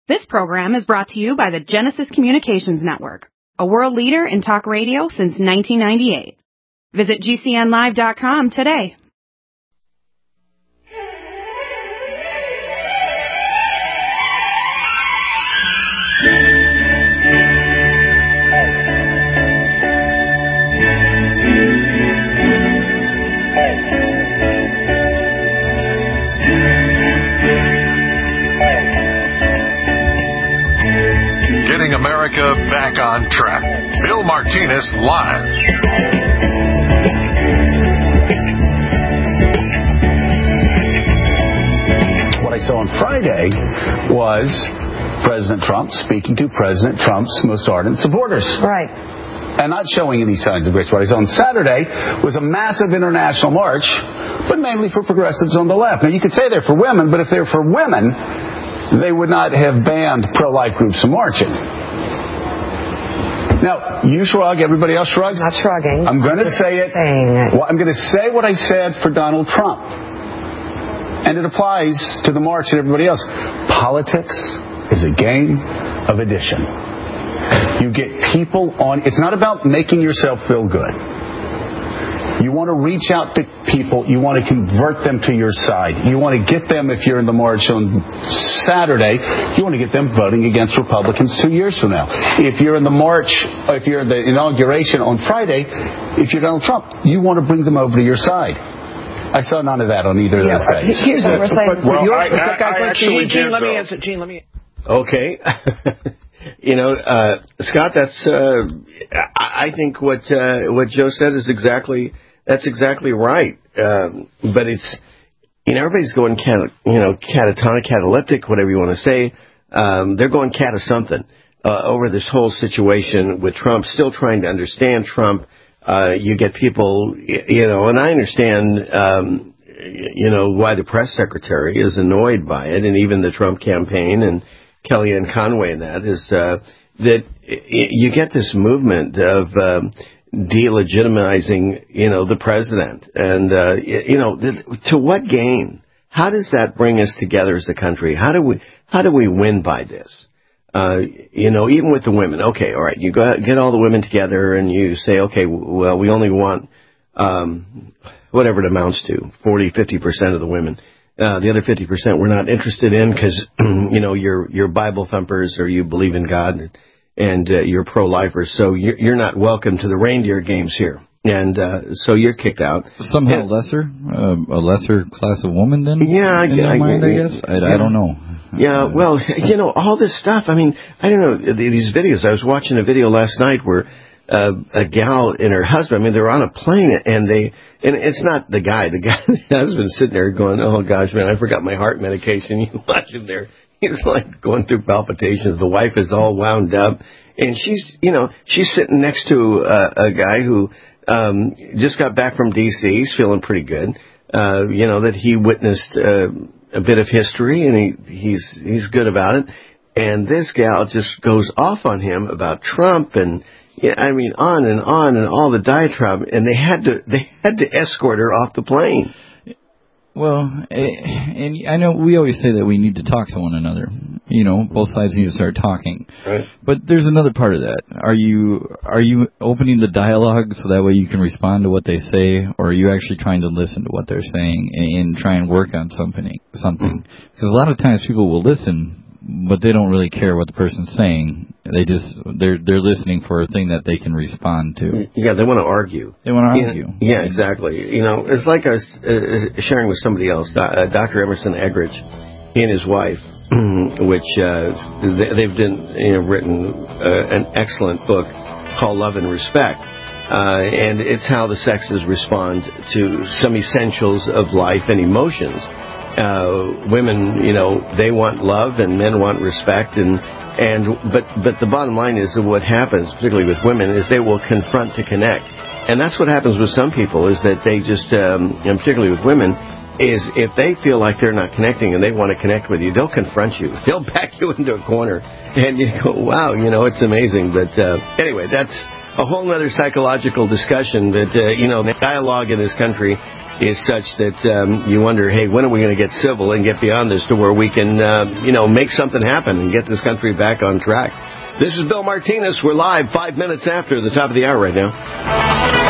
This program is brought to you by the Genesis Communications Network, a world leader in talk radio since 1998. Visit GCNlive.com today. Getting America back on track. Bill Martinez live. What I saw on Friday was President Trump speaking to President Trump's most ardent supporters. Right. And not showing any signs of grace. What I saw on Saturday was a massive international march, but mainly for progressives on the left. Now, you could say they're for women, but if they're for women, they would not have banned pro-life groups from marching. Now, you shrug, everybody else shrugs. Not shrugging. I'm going to say it. Well, I'm going to say what I said for Donald Trump. And it applies to the march and everybody else. Politics is a game of addition. You get people on. It's not about making yourself feel good. You want to reach out to people. You want to convert them to your side. You want to get them, if you're in the march on Saturday, you want to get them voting against Republicans 2 years from now. If you're in the march, if you're in the inauguration on Friday, if you're Donald Trump, you want to bring them over to your side. I saw none of that on either of those days. Here's what we're saying. Well, Gene, let me answer. Gene, let me. Okay. Scott, that's. I think what Joe said is exactly right. But it's, everybody's going catatonic, cataleptic, whatever you want to say. They're going cat of something over this whole situation with Trump. Still trying to understand Trump. You get people, and I understand, why the press secretary is annoyed by it, and even the Trump campaign and Kellyanne Conway and that is that you get this movement of delegitimizing, the president. And, to what gain? How does that bring us together as a country? How do we win by this? Even with the women. Okay, all right, you get all the women together and you say, okay, well, we only want, whatever it amounts to, 40-50% of the women. The other 50% we're not interested in because, you're Bible thumpers or you believe in God and you're pro-lifers. So you're not welcome to the reindeer games here. And so you're kicked out. Somehow a lesser class of woman then? Yeah. In your mind, I guess? I don't know. Yeah, well, all this stuff. I mean, I don't know, these videos. I was watching a video last night where a gal and her husband, they're on a plane and it's not the guy. The husband's sitting there going, oh gosh, man, I forgot my heart medication. You watch him there. He's like going through palpitations. The wife is all wound up and she's sitting next to a guy who just got back from D.C. He's feeling pretty good. That he witnessed a bit of history and he's good about it. And this gal just goes off on him about Trump and on and all the diatribe, and they had to escort her off the plane. Well, and I know we always say that we need to talk to one another. Both sides need to start talking. Right. But there's another part of that. Are you opening the dialogue so that way you can respond to what they say, or are you actually trying to listen to what they're saying and try and work on something? Because a lot of times people will listen, but they don't really care what the person's saying. They're listening for a thing that they can respond to. Yeah, they want to argue. Yeah, exactly. It's like I was sharing with somebody else, Dr. Emerson Eggerichs, he and his wife, which they've written an excellent book called Love and Respect. And it's how the sexes respond to some essentials of life and emotions. Women, they want love and men want respect but the bottom line is that what happens, particularly with women, is they will confront to connect. And that's what happens with some people is that they just, and particularly with women, is if they feel like they're not connecting and they want to connect with you, they'll confront you. They'll back you into a corner and you go, wow, it's amazing. But anyway, that's a whole other psychological discussion that, the dialogue in this country is such that you wonder, hey, when are we going to get civil and get beyond this to where we can, make something happen and get this country back on track? This is Bill Martinez. We're live 5 minutes after the top of the hour right now.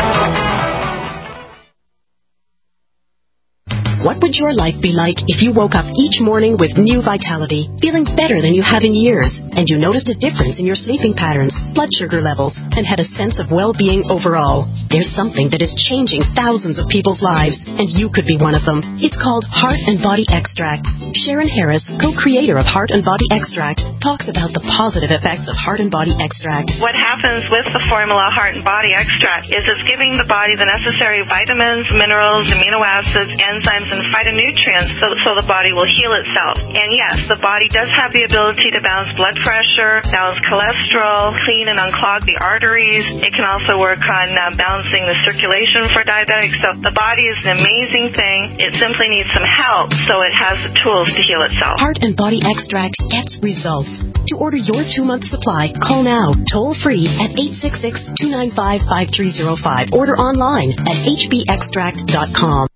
What would your life be like if you woke up each morning with new vitality, feeling better than you have in years, and you noticed a difference in your sleeping patterns, blood sugar levels, and had a sense of well-being overall? There's something that is changing thousands of people's lives, and you could be one of them. It's called Heart and Body Extract. Sharon Harris, co-creator of Heart and Body Extract, talks about the positive effects of Heart and Body Extract. What happens with the formula Heart and Body Extract is it's giving the body the necessary vitamins, minerals, amino acids, enzymes, and phytonutrients so the body will heal itself. And yes, the body does have the ability to balance blood pressure, balance cholesterol, clean and unclog the arteries. It can also work on balancing the circulation for diabetics. So the body is an amazing thing. It simply needs some help so it has the tools to heal itself. Heart and Body Extract gets results. To order your 2-month supply, call now, toll free at 866-295-5305. Order online at hbextract.com.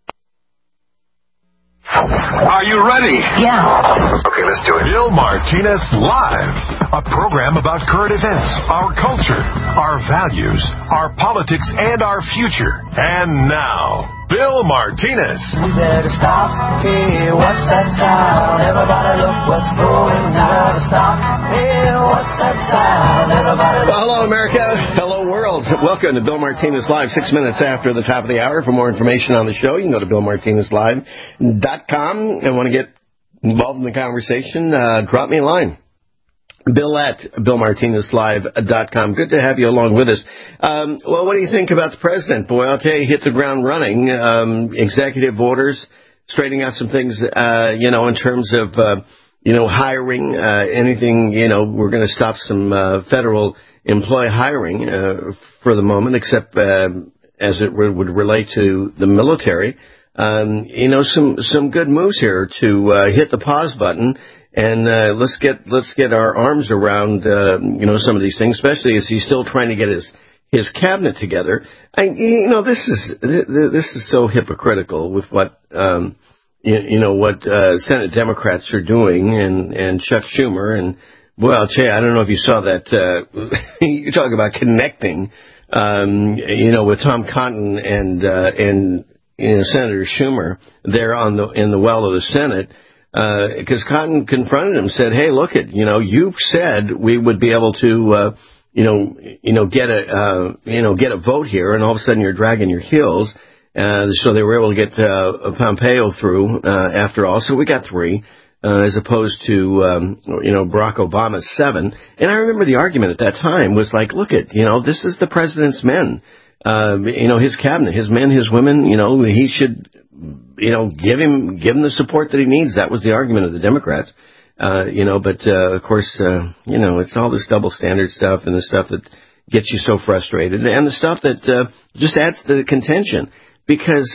Are you ready? Yeah. Okay, let's do it. Bill Martinez Live, a program about current events, our culture, our values, our politics, and our future. And now, Bill Martinez. We better stop. Hey, what's that sound? Everybody look what's going on. Stop. Hey, what's that sound? Everybody look. Well, hello, America. Hello, world. Welcome to Bill Martinez Live, 6 minutes after the top of the hour. For more information on the show, you can go to BillMartinezLive.com. And want to get involved in the conversation, drop me a line. Bill at BillMartinezLive.com. Good to have you along with us. Well, what do you think about the president? Boy, I'll tell you, he hit the ground running. Executive orders, straightening out some things, in terms of, hiring, anything, we're going to stop some federal employee hiring for the moment, except as it would relate to the military. Some good moves here to hit the pause button, and let's get our arms around some of these things, especially as he's still trying to get his cabinet together. This is so hypocritical with what what Senate Democrats are doing, and Chuck Schumer, and boy, I'll tell you, I don't know if you saw that. You talk about connecting, with Tom Cotton and Senator Schumer there in the well of the Senate, because Cotton confronted him, said, "Hey, look you said we would be able to, get a vote here, and all of a sudden you're dragging your heels." So they were able to get Pompeo through after all. So we got 3, as opposed to Barack Obama's 7. And I remember the argument at that time was like, look this is the president's men. His cabinet, his men, his women, he should, give him the support that he needs. That was the argument of the Democrats. But of course, it's all this double standard stuff and the stuff that gets you so frustrated, and the stuff that just adds to the contention, because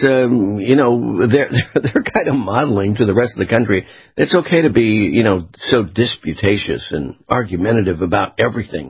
they're kind of modeling to the rest of the country it's okay to be so disputatious and argumentative about everything.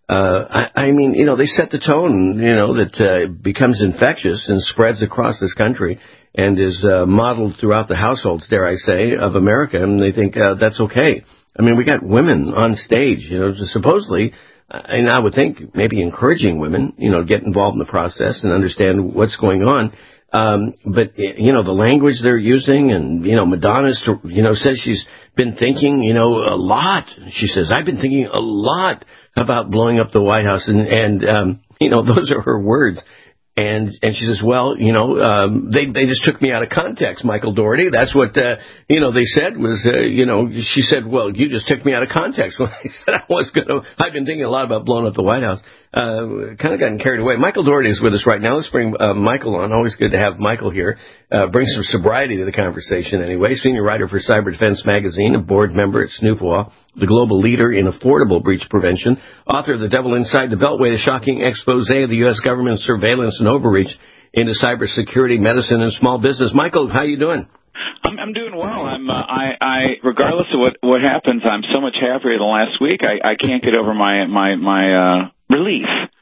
They set the tone, that becomes infectious and spreads across this country and is modeled throughout the households, dare I say, of America, and they think that's okay. We got women on stage, supposedly, and I would think maybe encouraging women, get involved in the process and understand what's going on. But the language they're using, and, Madonna, says she's been thinking, a lot. She says, I've been thinking a lot about blowing up the White House, and those are her words. And she says, well, they just took me out of context, Michael Dougherty. That's what, they said was, she said, well, you just took me out of context when I said I've been thinking a lot about blowing up the White House. Kind of gotten carried away. Michael Dougherty is with us right now. Let's bring Michael on. Always good to have Michael here. Bring some sobriety to the conversation anyway. Senior writer for Cyber Defense Magazine, a board member at Snoopwa, the global leader in affordable breach prevention, author of The Devil Inside the Beltway, a shocking expose of the U.S. government's surveillance and overreach into cybersecurity, medicine, and small business. Michael, how you doing? I'm doing well. I regardless of what happens, I'm so much happier than last week. I can't get over my relief.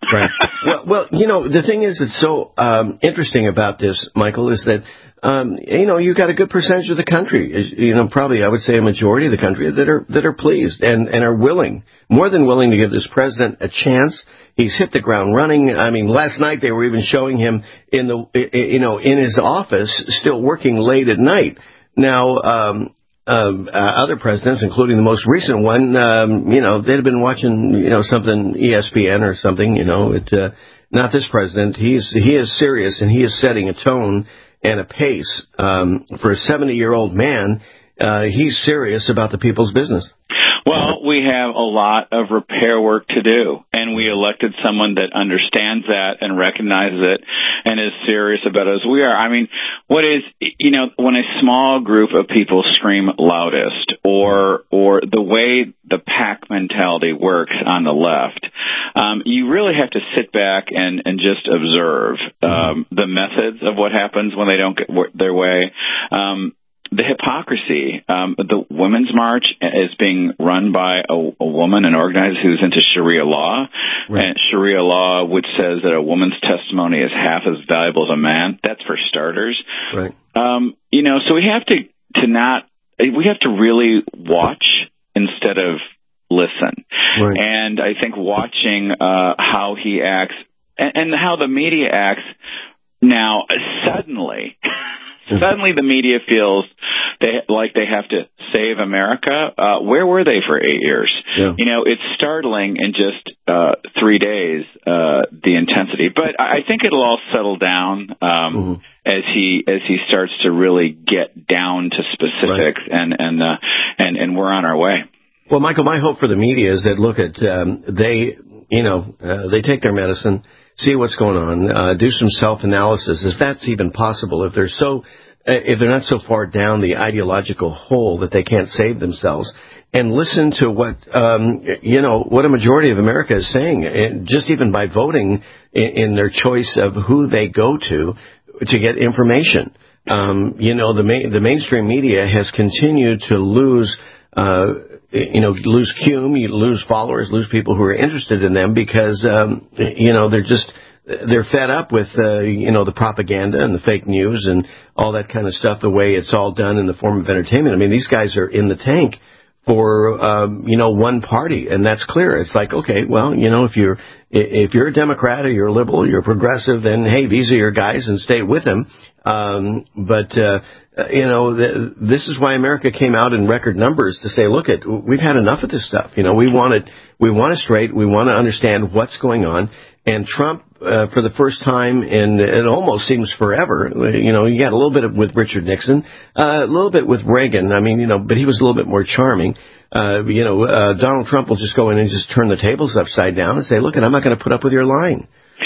Right. Well, the thing is that's so interesting about this, Michael, is that you've got a good percentage of the country, probably I would say a majority of the country that are pleased and are willing, more than willing, to give this president a chance. He's hit the ground running. I mean, last night they were even showing him in his office, still working late at night. Now, other presidents, including the most recent one, they'd have been watching, something ESPN or something. Not this president. He is serious, and he is setting a tone and a pace for a 70-year-old man. He's serious about the people's business. Well, we have a lot of repair work to do, and we elected someone that understands that and recognizes it and is serious about it as we are. I mean, when a small group of people scream loudest, or the way the pack mentality works on the left, you really have to sit back and just observe the methods of what happens when they don't get their way. The hypocrisy. The Women's March is being run by a woman, an organizer who's into Sharia law, right. And Sharia law, which says that a woman's testimony is half as valuable as a man. That's for starters. Right. So we have to really watch instead of listen. Right. And I think watching how he acts and how the media acts now suddenly. Suddenly the media feels like they have to save America. Where were they for 8 years? Yeah. It's startling in just 3 days, the intensity. But I think it'll all settle down as he starts to really get down to specifics, right. and we're on our way. Well, Michael, my hope for the media is that they take their medicine, see what's going on, do some self-analysis, if that's even possible, if they're not so far down the ideological hole that they can't save themselves, and listen to what a majority of America is saying, and just even by voting in their choice of who they go to get information. The mainstream media has continued to lose lose followers, lose people who are interested in them because, they're fed up with, the propaganda and the fake news and all that kind of stuff, the way it's all done in the form of entertainment. I mean, these guys are in the tank for, one party, and that's clear. It's like, okay, well, if you're a Democrat or you're a liberal, you're a progressive, then, hey, these are your guys and stay with them. This is why America came out in record numbers to say, we've had enough of this stuff. We want it straight. We want to understand what's going on. And Trump, for the first time in, it almost seems forever, you got a little bit with Richard Nixon, a little bit with Reagan. I mean, but he was a little bit more charming. Donald Trump will just go in and just turn the tables upside down and say, look, I'm not going to put up with your lying.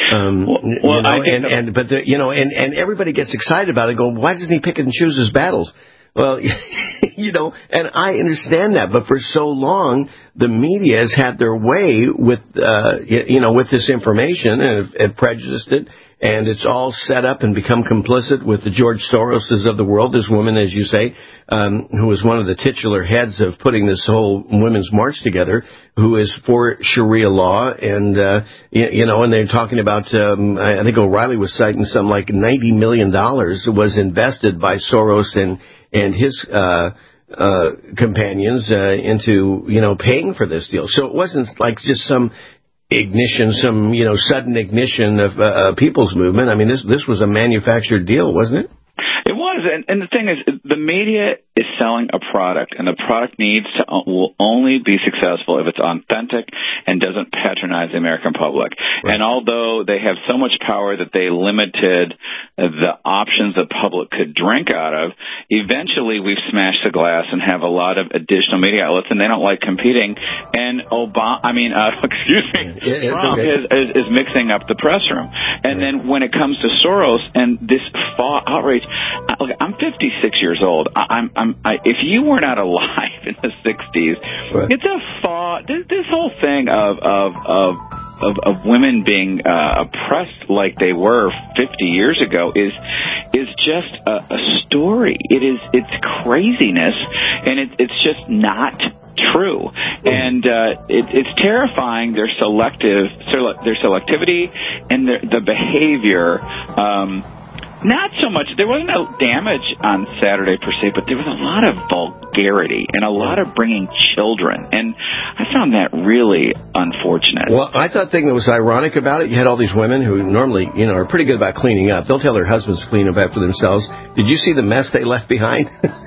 And everybody gets excited about it, going, why doesn't he pick and choose his battles? Well, and I understand that, but for so long, the media has had their way with this information and prejudiced it, and it's all set up and become complicit with the George Soroses of the world, this woman, as you say, who was one of the titular heads of putting this whole Women's March together, who is for Sharia law, and, and they're talking about, I think O'Reilly was citing something like $90 million was invested by Soros and his companions into paying for this deal. So it wasn't like just some sudden ignition of people's movement. I mean, this was a manufactured deal, wasn't it? It was, and the thing is, the media is selling a product, and the product will only be successful if it's authentic and doesn't patronize the American public. Right. And although they have so much power that they limited the options the public could drink out of, eventually we've smashed the glass and have a lot of additional media outlets, and they don't like competing. And Trump is mixing up the press room. And then when it comes to Soros and this outrage, I'm 56 years old. If you were not alive in the 60s, right. It's this whole thing of women being oppressed like they were 50 years ago is is just a story. It's craziness, and it's just not true. And it's terrifying, their selectivity and the behavior. Not so much. There wasn't no damage on Saturday per se, but there was a lot of vulgarity and a lot of bringing children, and I found that really unfortunate. Well, I thought the thing that was ironic about it, you had all these women who normally, are pretty good about cleaning up. They'll tell their husbands to clean up after themselves. Did you see the mess they left behind?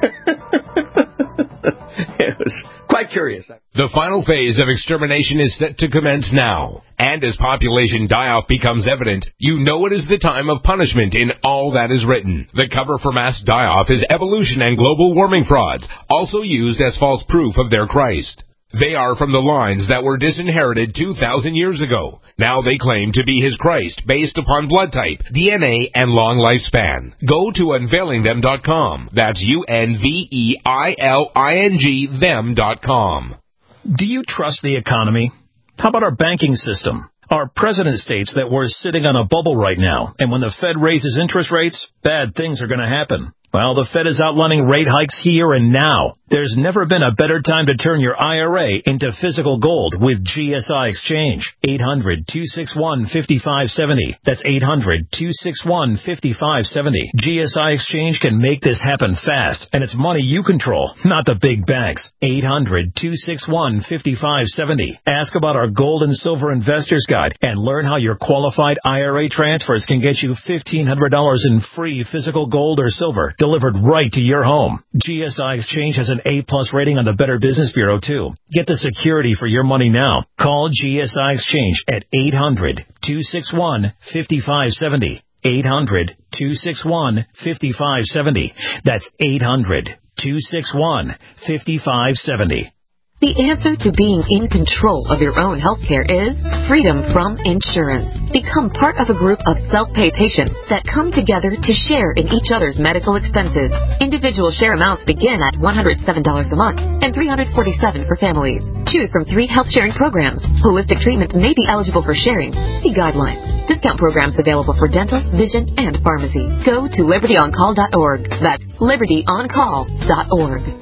It was quite curious. The final phase of extermination is set to commence now. And as population die-off becomes evident, you know it is the time of punishment in all that is written. The cover for mass die-off is evolution and global warming frauds, also used as false proof of their Christ. They are from the lines that were disinherited 2,000 years ago. Now they claim to be his Christ based upon blood type, DNA, and long lifespan. Go to unveilingthem.com. That's UNVEILING them.com. Do you trust the economy? How about our banking system? Our president states that we're sitting on a bubble right now, and when the Fed raises interest rates, bad things are going to happen. Well, the Fed is outlining rate hikes here and now. There's never been a better time to turn your IRA into physical gold with GSI Exchange. 800-261-5570. That's 800-261-5570. GSI Exchange can make this happen fast, and it's money you control, not the big banks. 800-261-5570. Ask about our Gold and Silver Investors Guide and learn how your qualified IRA transfers can get you $1,500 in free physical gold or silver delivered right to your home. GSI Exchange has an A-plus rating on the Better Business Bureau, too. Get the security for your money now. Call GSI Exchange at 800-261-5570. 800-261-5570. That's 800-261-5570. The answer to being in control of your own healthcare is freedom from insurance. Become part of a group of self-pay patients that come together to share in each other's medical expenses. Individual share amounts begin at $107 a month and $347 for families. Choose from 3 health-sharing programs. Holistic treatments may be eligible for sharing. See guidelines. Discount programs available for dental, vision, and pharmacy. Go to libertyoncall.org. That's libertyoncall.org.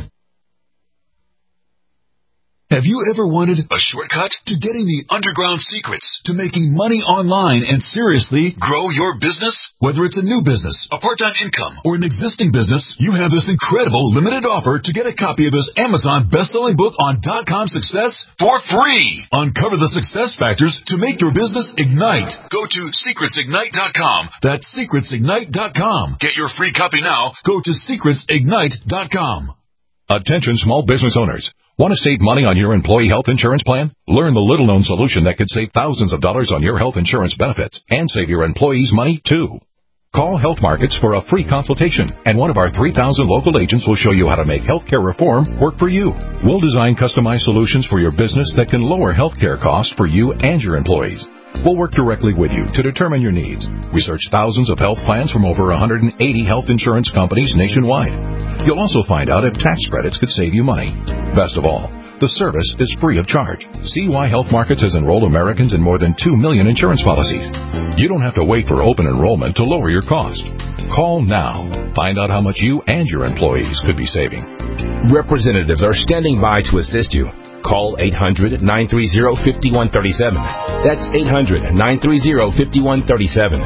Have you ever wanted a shortcut to getting the underground secrets to making money online and seriously grow your business? Whether it's a new business, a part-time income, or an existing business, you have this incredible limited offer to get a copy of this Amazon best-selling book on .com success for free. Uncover the success factors to make your business ignite. Go to secretsignite.com. That's secretsignite.com. Get your free copy now. Go to secretsignite.com. Attention small business owners. Want to save money on your employee health insurance plan? Learn the little-known solution that could save thousands of dollars on your health insurance benefits and save your employees money, too. Call Health Markets for a free consultation, and one of our 3,000 local agents will show you how to make healthcare reform work for you. We'll design customized solutions for your business that can lower healthcare costs for you and your employees. We'll work directly with you to determine your needs. Research thousands of health plans from over 180 health insurance companies nationwide. You'll also find out if tax credits could save you money. Best of all, the service is free of charge. See why Health Markets has enrolled Americans in more than 2 million insurance policies. You don't have to wait for open enrollment to lower your cost. Call now. Find out how much you and your employees could be saving. Representatives are standing by to assist you. Call 800-930-5137. That's 800-930-5137.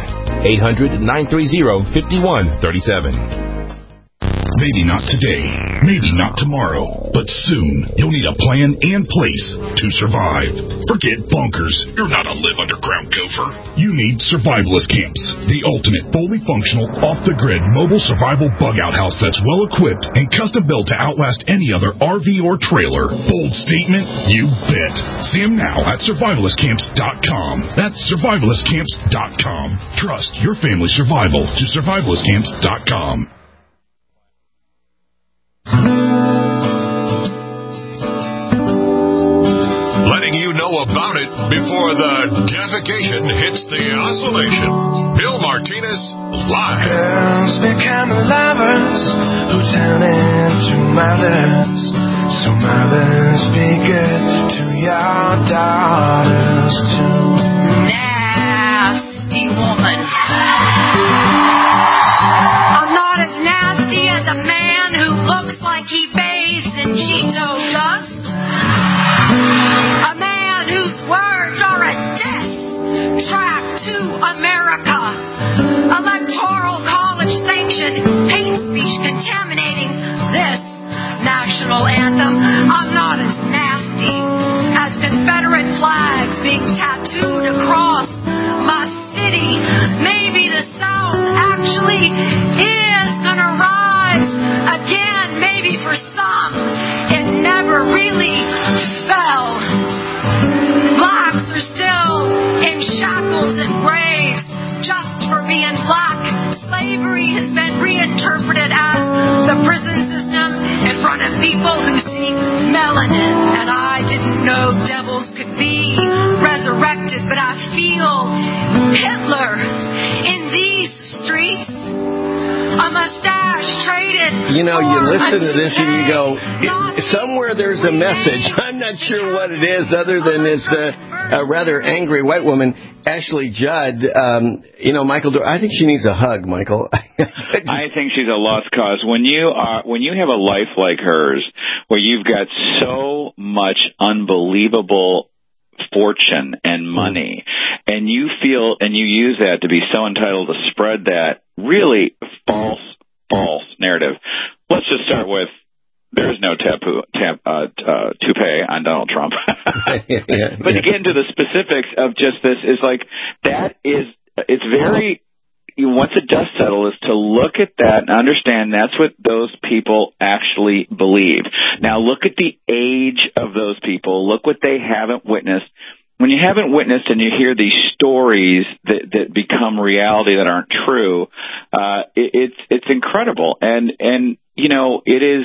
800-930-5137. Maybe not today, maybe not tomorrow, but soon you'll need a plan and place to survive. Forget bunkers. You're not a live underground gopher. You need Survivalist Camps, the ultimate fully functional, off-the-grid mobile survival bug-out house that's well-equipped and custom-built to outlast any other RV or trailer. Bold statement? You bet. See them now at survivalistcamps.com. That's survivalistcamps.com. Trust your family's survival to survivalistcamps.com. Letting you know about it before the defecation hits the oscillation. Bill Martinez live. Girls become lovers who turn into mothers. So mothers, be good to your daughters too. Nasty woman. electoral college-sanctioned hate speech contaminating this national anthem. I'm not as nasty as Confederate flags being tattooed across my city. Maybe the South actually is gonna rise again. Maybe for some it never really fell. Blacks are still in shackles and graves just for being black. Slavery has been reinterpreted as the prison system in front of people who see melanin. And I didn't know devils could be resurrected, but I feel Hitler in these streets. A mustache traded. You know, you listen to this and you go, somewhere there's a message. I'm not sure what it is, other than it's a rather angry white woman, Ashley Judd. Michael, I think she needs a hug, Michael. I think she's a lost cause. When you have a life like hers, where you've got so much unbelievable fortune and money, and you feel and you use that to be so entitled to spread that really false narrative. Let's just start with there's no toupee on Donald Trump. But to get into the specifics of just this is like it's very. Once the dust settles, is to look at that and understand that's what those people actually believe. Now look at the age of those people. Look what they haven't witnessed. When you haven't witnessed and you hear these stories that become reality that aren't true, it's incredible. And it is.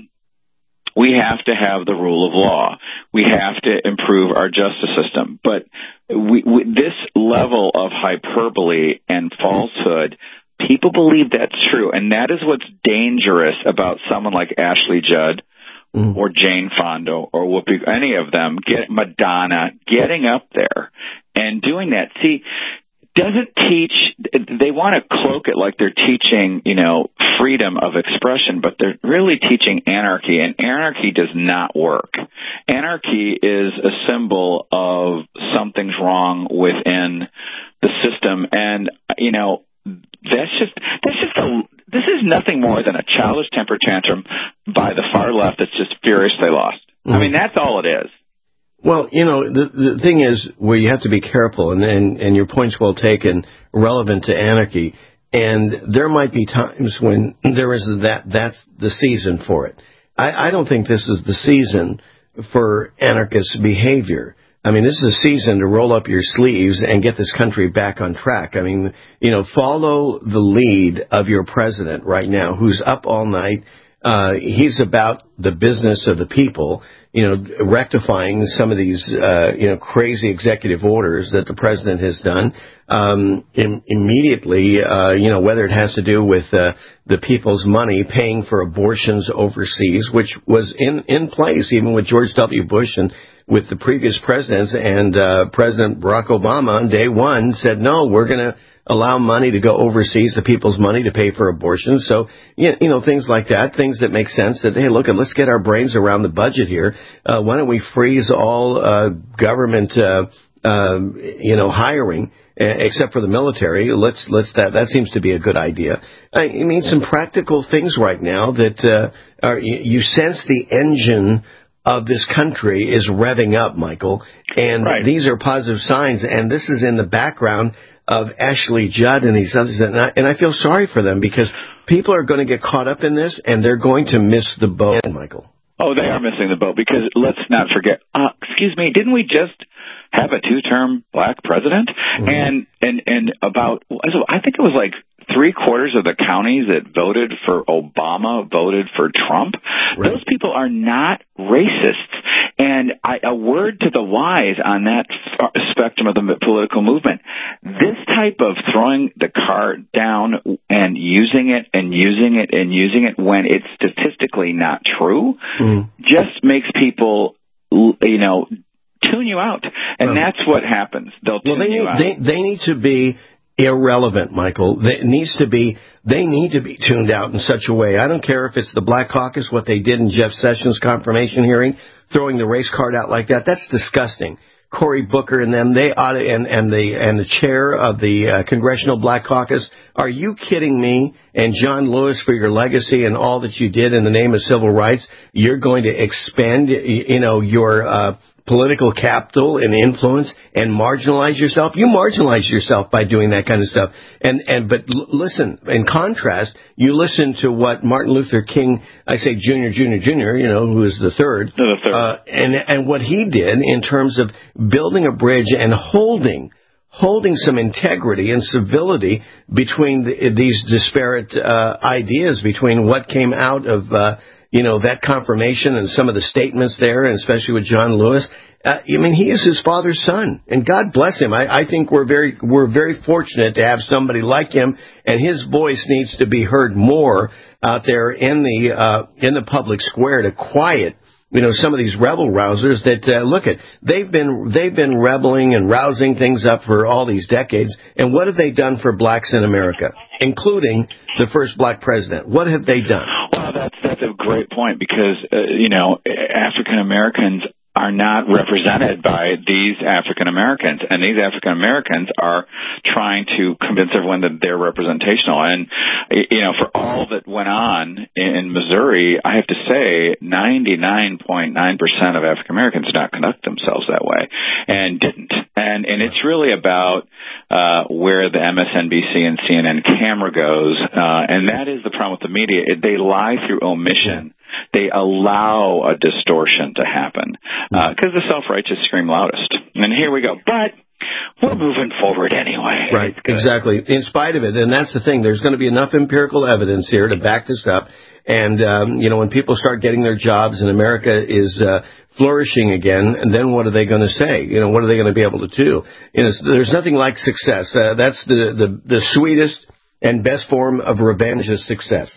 We have to have the rule of law. We have to improve our justice system. But this level of hyperbole and falsehood, people believe that's true. And that is what's dangerous about someone like Ashley Judd or Jane Fonda or Whoopi, any of them, Madonna, getting up there and doing that. See, doesn't teach, they want to cloak it like they're teaching, freedom of expression, but they're really teaching anarchy, and anarchy does not work. Anarchy is a symbol of something's wrong within the system, and, this is nothing more than a childish temper tantrum by the far left that's just furious they lost. I mean, that's all it is. Well, the thing is where you have to be careful, and your point's well taken, relevant to anarchy, and there might be times when there is that's the season for it. I don't think this is the season for anarchist behavior. I mean, this is a season to roll up your sleeves and get this country back on track. I mean, follow the lead of your president right now, who's up all night. He's about the business of the people, rectifying some of these, crazy executive orders that the president has done, immediately, whether it has to do with, the people's money paying for abortions overseas, which was in place even with George W. Bush and with the previous presidents, and, President Barack Obama on day one said, no, we're going to allow money to go overseas, the people's money to pay for abortions. So, things like that, things that make sense that, hey, look, let's get our brains around the budget here. Why don't we freeze all government, hiring, except for the military? That seems to be a good idea. I mean, some practical things right now that you sense the engine of this country is revving up, Michael, and these are positive signs, and this is in the background of Ashley Judd and these others, and I feel sorry for them because people are going to get caught up in this, and they're going to miss the boat, Michael. Oh, they are missing the boat because let's not forget. Excuse me, didn't we just have a 2-term black president? Mm-hmm. And about, I think it was like 3/4 of the counties that voted for Obama voted for Trump. Right. Those people are not racists. And a word to the wise on that spectrum of the political movement. This type of throwing the cart down and using it when it's statistically not true just makes people, tune you out. And that's what happens. They'll tune you out. They need to be irrelevant, Michael. They need to be tuned out in such a way. I don't care if it's the Black Caucus, what they did in Jeff Sessions' confirmation hearing, throwing the race card out like that. That's disgusting. Cory Booker and them, they ought to, and the chair of the Congressional Black Caucus. Are you kidding me? And John Lewis, for your legacy and all that you did in the name of civil rights, you're going to expend, your political capital and influence and marginalize yourself? You marginalize yourself by doing that kind of stuff. But listen, in contrast, you listen to what Martin Luther King, I say Jr., who is the third. And what he did in terms of building a bridge and holding some integrity and civility between these disparate ideas, between what came out of that confirmation and some of the statements there, and especially with John Lewis. He is his father's son, and God bless him. I think we're very fortunate to have somebody like him, and his voice needs to be heard more out there in the public square to quiet some of these rebel rousers that they've been rebelling and rousing things up for all these decades. And what have they done for blacks in America, including the first black president? What have they done? Well, that's a great point, because African Americans are not represented by these African Americans, and these African Americans are trying to convince everyone that they're representational. And for all that went on in Missouri, I have to say 99.9% of African Americans did not conduct themselves that way, and didn't. And it's really about where the MSNBC and CNN camera goes, and that is the problem with the media. They lie through omission. They allow a distortion to happen because the self-righteous scream loudest. And here we go. But we're moving forward anyway. Right, exactly. In spite of it. And that's the thing. There's going to be enough empirical evidence here to back this up. And, when people start getting their jobs and America is flourishing again, and then what are they going to say? What are they going to be able to do? There's nothing like success. That's the sweetest and best form of revenge is success.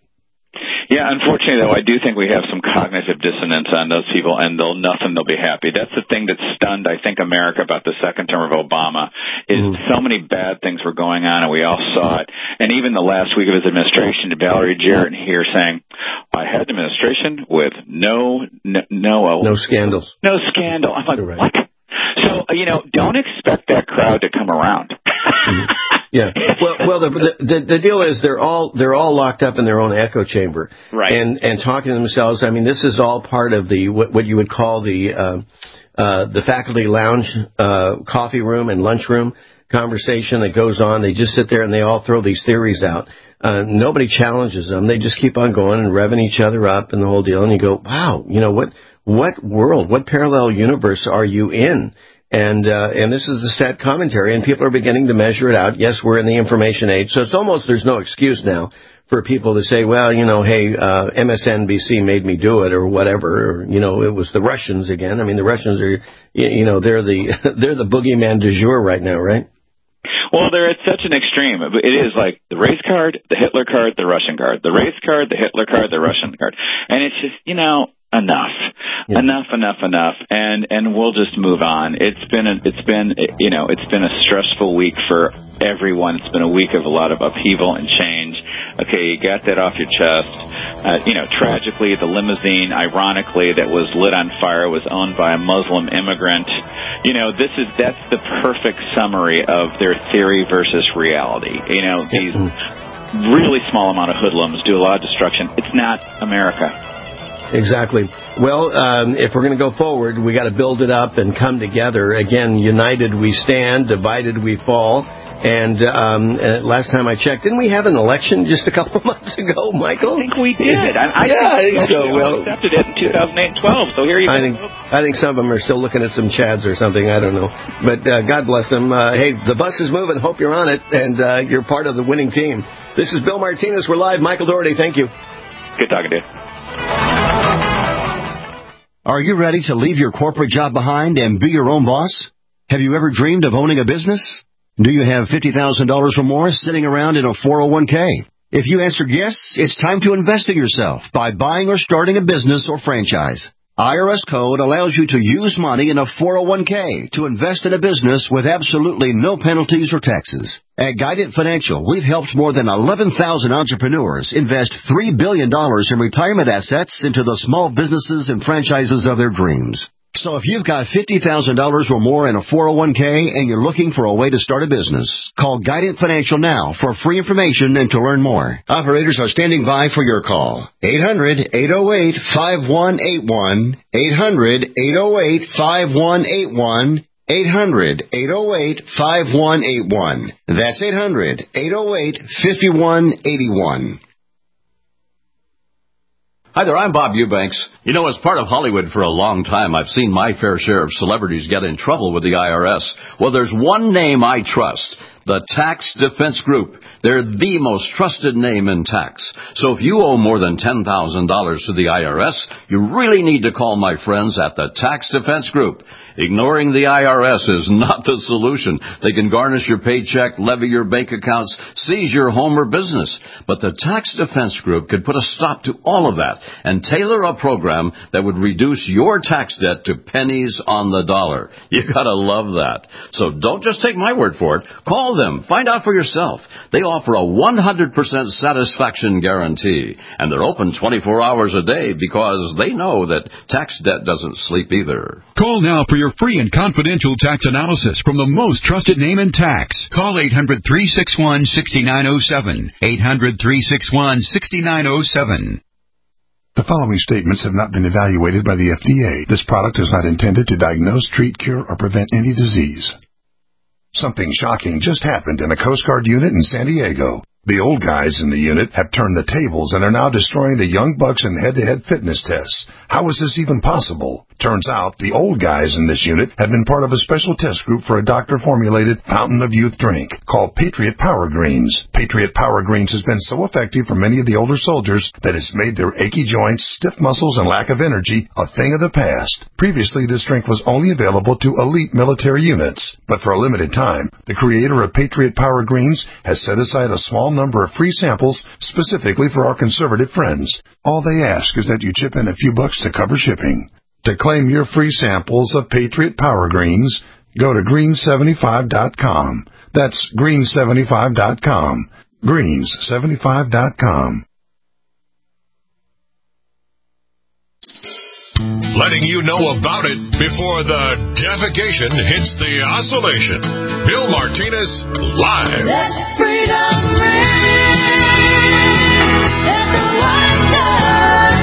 Yeah, unfortunately, though, I do think we have some cognitive dissonance on those people, and they'll be happy. That's the thing that stunned, I think, America about the second term of Obama, is so many bad things were going on, and we all saw it. And even the last week of his administration, Valerie Jarrett here saying, I had an administration with no scandals. No scandal. I'm like, right. What? So, don't expect that crowd to come around. Yeah. Well, the deal is they're all locked up in their own echo chamber, right? And talking to themselves. I mean, this is all part of the what you would call the faculty lounge, coffee room and lunchroom conversation that goes on. They just sit there and they all throw these theories out. Nobody challenges them. They just keep on going and revving each other up and the whole deal. And you go, wow, what world, what parallel universe are you in? And this is the sad commentary, and people are beginning to measure it out. Yes, we're in the information age, so it's almost, there's no excuse now for people to say, well, hey, MSNBC made me do it, or whatever, or, it was the Russians again. I mean, the Russians are, they're the boogeyman du jour right now, right? Well, they're at such an extreme. It is like the race card, the Hitler card, the Russian card, the race card, the Hitler card, the Russian card. And it's just, enough, and we'll just move on. It's been a stressful week for everyone. It's been a week of a lot of upheaval and change. Okay, you got that off your chest. Tragically, the limousine, ironically, that was lit on fire was owned by a Muslim immigrant. That's the perfect summary of their theory versus reality. These really small amount of hoodlums do a lot of destruction. It's not America. Exactly. Well, if we're going to go forward, we got to build it up and come together. Again, united we stand, divided we fall. And last time I checked, didn't we have an election just a couple of months ago, Michael? I think we did. I think so. Well, accepted it in 2008 and 12. So here you go. I think some of them are still looking at some chads or something. I don't know. But God bless them. Hey, the bus is moving. Hope you're on it, and you're part of the winning team. This is Bill Martinez. We're live. Michael Dougherty, thank you. Good talking to you. Are you ready to leave your corporate job behind and be your own boss? Have you ever dreamed of owning a business? Do you have $50,000 or more sitting around in a 401k? If you answered yes, it's time to invest in yourself by buying or starting a business or franchise. IRS code allows you to use money in a 401k to invest in a business with absolutely no penalties or taxes. At Guidant Financial, we've helped more than 11,000 entrepreneurs invest $3 billion in retirement assets into the small businesses and franchises of their dreams. So if you've got $50,000 or more in a 401k and you're looking for a way to start a business, call Guidant Financial now for free information and to learn more. Operators are standing by for your call. 800-808-5181. 800-808-5181. 800-808-5181. That's 800-808-5181. Hi there, I'm Bob Eubanks. You know, as part of Hollywood for a long time, I've seen my fair share of celebrities get in trouble with the IRS. Well, there's one name I trust. The Tax Defense Group. They're the most trusted name in tax. So if you owe more than $10,000 to the IRS, you really need to call my friends at the Tax Defense Group. Ignoring the IRS is not the solution. They can garnish your paycheck, levy your bank accounts, seize your home or business. But the Tax Defense Group could put a stop to all of that and tailor a program that would reduce your tax debt to pennies on the dollar. You gotta love that. So don't just take my word for it. Call them. Find out for yourself. They offer a 100% satisfaction guarantee. And they're open 24 hours a day because they know that tax debt doesn't sleep either. Call now for your free and confidential tax analysis from the most trusted name in tax. Call 800-361-6907. 800-361-6907. The following statements have not been evaluated by the FDA. This product is not intended to diagnose, treat, cure, or prevent any disease. Something shocking just happened in a Coast Guard unit in San Diego. The old guys in the unit have turned the tables and are now destroying the young bucks in head-to-head fitness tests. How is this even possible? Turns out the old guys in this unit had been part of a special test group for a doctor-formulated Fountain of Youth drink called Patriot Power Greens. Patriot Power Greens has been so effective for many of the older soldiers that it's made their achy joints, stiff muscles, and lack of energy a thing of the past. Previously, this drink was only available to elite military units, but for a limited time, the creator of Patriot Power Greens has set aside a small number of free samples specifically for our conservative friends. All they ask is that you chip in a few bucks to cover shipping. To claim your free samples of Patriot Power Greens, go to greens75.com. That's greens75.com. greens75.com. Letting you know about it before the defecation hits the oscillation. Bill Martinez, live. Let freedom ring. Let the white dove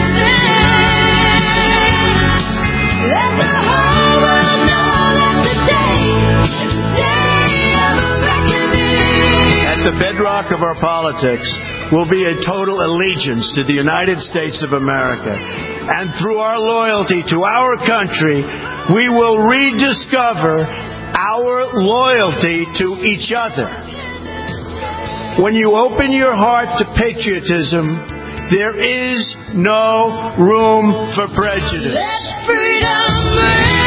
sing. Let the whole world know that today is the day of reckoning. At the bedrock of our politics will be a total allegiance to the United States of America. And through our loyalty to our country, we will rediscover our loyalty to each other. When you open your heart to patriotism, there is no room for prejudice. Let freedom ring.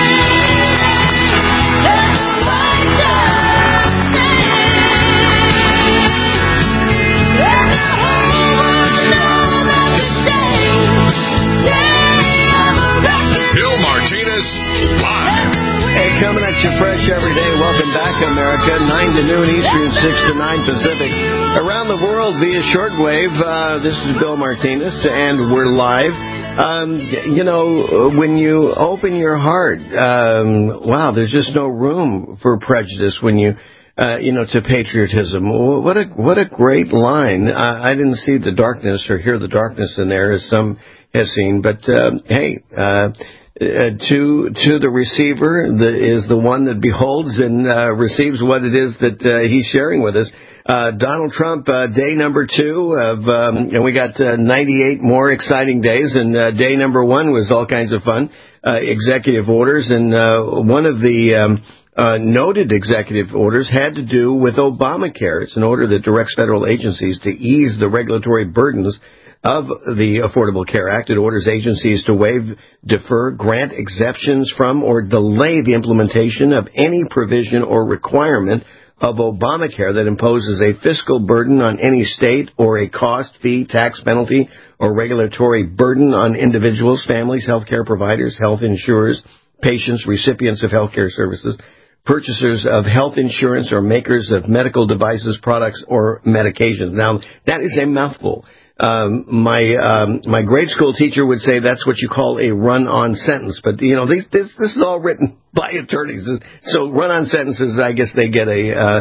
Let the white dove sing. Let the whole world know that today is the day of reckoning. Bill Martinez, live. Hey, coming at you fresh every day. Welcome back, America. 9 to noon Eastern, 6 to 9 Pacific. Around the world via shortwave, this is Bill Martinez, and we're live. You know, when you open your heart, wow, there's just no room for prejudice when you to patriotism. What a great line. I didn't see the darkness or hear the darkness in there, as some has seen, but hey, to the receiver is the one that beholds and receives what it is that he's sharing with us. Donald Trump, day number 2 of, and we got 98 more exciting days, and day number 1 was all kinds of fun, executive orders, and one of the noted executive orders had to do with Obamacare. It's an order that directs federal agencies to ease the regulatory burdens of the Affordable Care Act. It orders agencies to waive, defer, grant exemptions from, or delay the implementation of any provision or requirement of Obamacare that imposes a fiscal burden on any state or a cost, fee, tax penalty, or regulatory burden on individuals, families, healthcare providers, health insurers, patients, recipients of healthcare services, purchasers of health insurance, or makers of medical devices, products, or medications. Now, that is a mouthful. My grade school teacher would say that's what you call a run-on sentence. But, this is all written by attorneys. So run-on sentences, I guess they get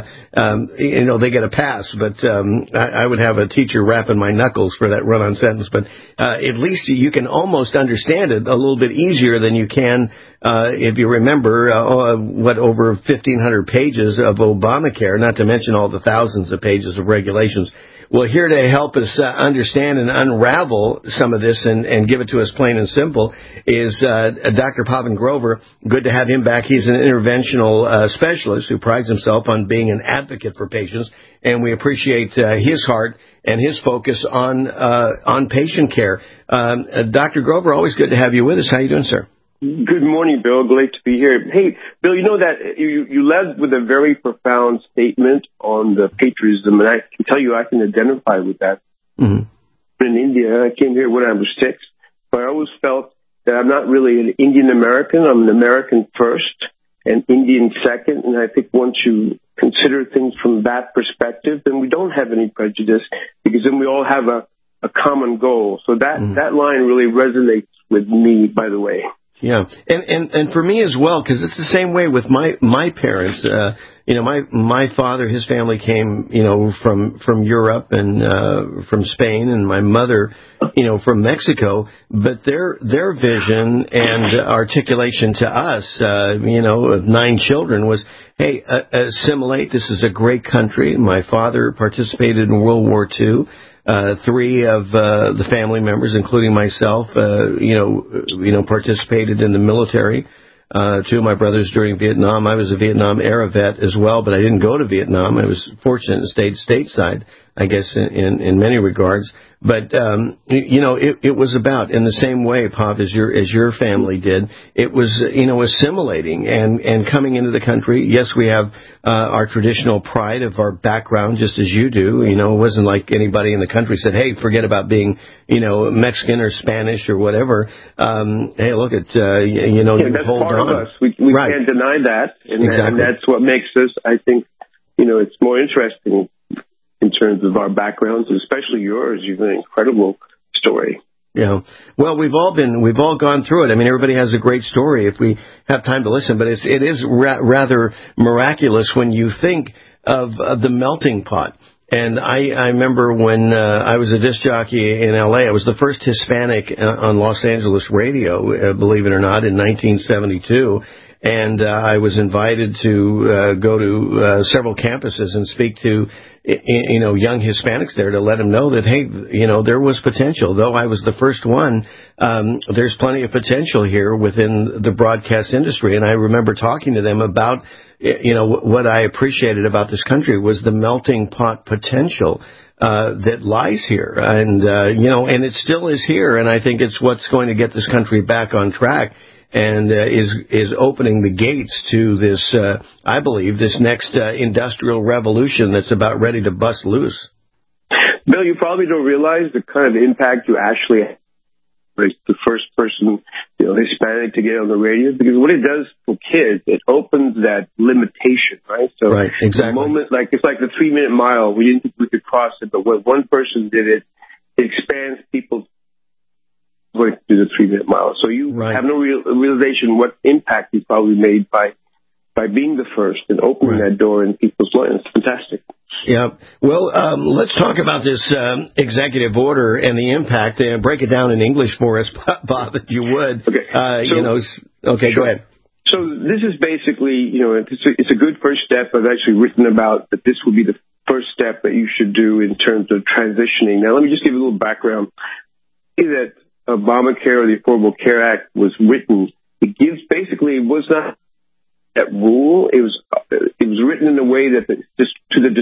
they get a pass. But I would have a teacher rapping my knuckles for that run-on sentence. But at least you can almost understand it a little bit easier than you can if you remember over 1,500 pages of Obamacare, not to mention all the thousands of pages of regulations. Well, here to help us understand and unravel some of this and give it to us plain and simple is Dr. Pavan Grover. Good to have him back. He's an interventional specialist who prides himself on being an advocate for patients, and we appreciate his heart and his focus on patient care. Dr. Grover, always good to have you with us. How are you doing, sir? Good morning, Bill. Great to be here. Hey, Bill, you know that you led with a very profound statement on the patriotism, and I can tell you I can identify with that. Mm-hmm. In India, I came here when I was 6, but I always felt that I'm not really an Indian American. I'm an American first and Indian second, and I think once you consider things from that perspective, then we don't have any prejudice because then we all have a common goal. So that line really resonates with me, by the way. Yeah, and for me as well, because it's the same way with my parents. My father, his family came, from Europe and from Spain, and my mother, from Mexico. But their vision and articulation to us, of 9 children was, hey, assimilate. This is a great country. My father participated in World War II. 3 of the family members, including myself, participated in the military. 2 of my brothers during Vietnam. I was a Vietnam era vet as well, but I didn't go to Vietnam. I was fortunate and stayed stateside, I guess, in many regards. But it was about, in the same way, Pop, as your family did. It was assimilating and coming into the country. Yes, we have our traditional pride of our background, just as you do. It wasn't like anybody in the country said, "Hey, forget about being Mexican or Spanish or whatever." Hey, look at that's hold part on. of us. We right. Can't deny that, Exactly. And that's what makes us. I think it's more interesting in terms of our backgrounds, especially yours. You have an incredible story. Yeah. Well, we've all gone through it. I mean, everybody has a great story if we have time to listen, but it is rather miraculous when you think of the melting pot. And I remember when I was a disc jockey in L.A., I was the first Hispanic on Los Angeles radio, believe it or not, in 1972. And I was invited to go to several campuses and speak to young Hispanics there to let them know that, hey, there was potential. Though I was the first one, there's plenty of potential here within the broadcast industry. And I remember talking to them about, what I appreciated about this country was the melting pot potential that lies here. And, and it still is here. And I think it's what's going to get this country back on track. And is opening the gates to this, I believe, this next industrial revolution that's about ready to bust loose. Bill, you probably don't realize the kind of impact you actually have. Like the first person, Hispanic to get on the radio, because what it does for kids, it opens that limitation, right? So right, exactly. The moment, it's like the 3-minute mile. We didn't think we could cross it, but when one person did it, it expands people's going to do the 3-minute mile. So you have no realization what impact you probably made by being the first and opening that door in people's minds. It's fantastic. Yeah. Well, let's talk about this executive order and the impact. Break it down in English for us, Bob, if you would. Okay. Okay, sure. Go ahead. So this is basically, it's a good first step. I've actually written about that this would be the first step that you should do in terms of transitioning. Now, let me just give you a little background. That Obamacare or the Affordable Care Act was written. It was not that rule. It was written in a way that just to the